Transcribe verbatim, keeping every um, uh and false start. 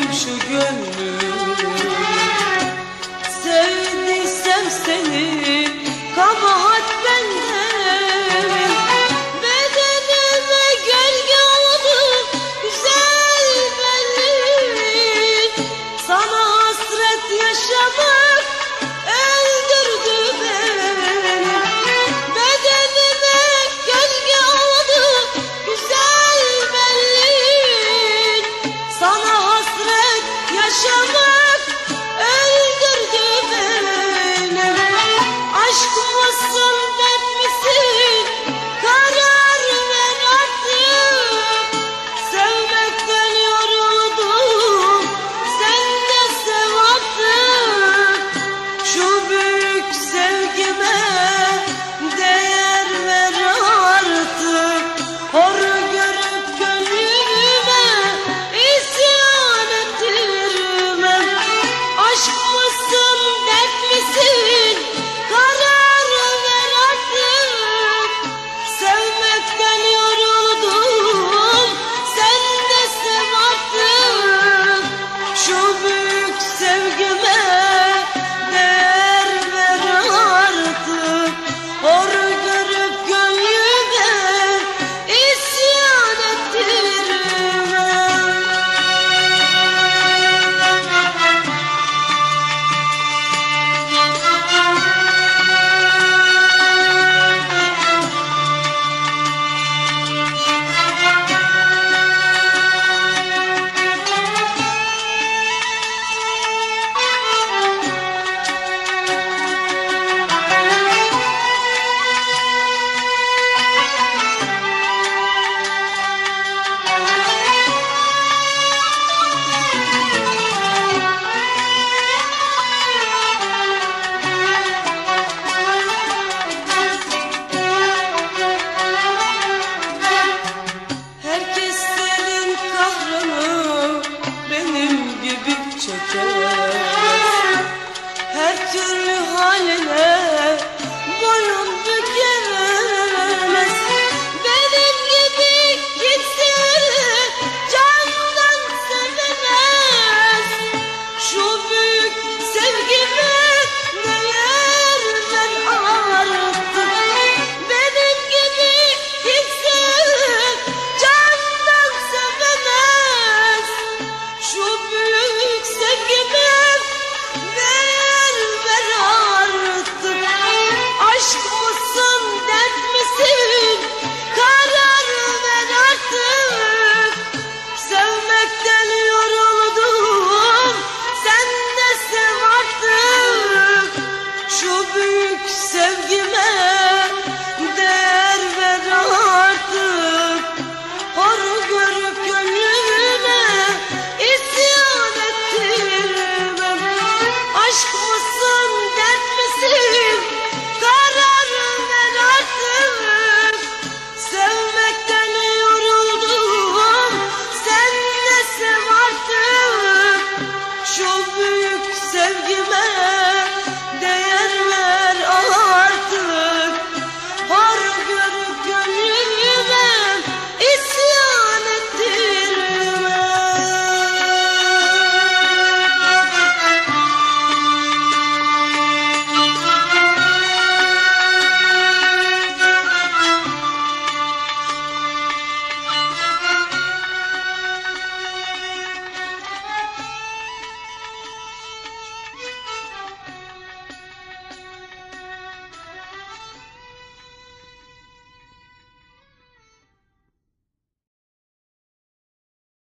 şu gönlüm. Sevdiysem seni kabahat bende. Bedenime gölge oldu güzel belli. Sana hasret yaşamak öldürdü beni. Bedenime gölge oldu güzel belli. Sana hasret yaşamak öldürdü beni. Aşk mısın, dert misin? Karar ver artık. Sevmekten yoruldum, sen de sev artık. Şu büyük sevgime değer ver artık. Hor görüp gönlüme isyan ettirme. Aşk mısın, dert misin? Karar ver artık. Sevmekten yoruldum, sen de sev artık. Şu büyük sevgime değer ver artık. Hor görüp gönlüme isyan ettirme. Herkes senin kahrını benim gibi çeker.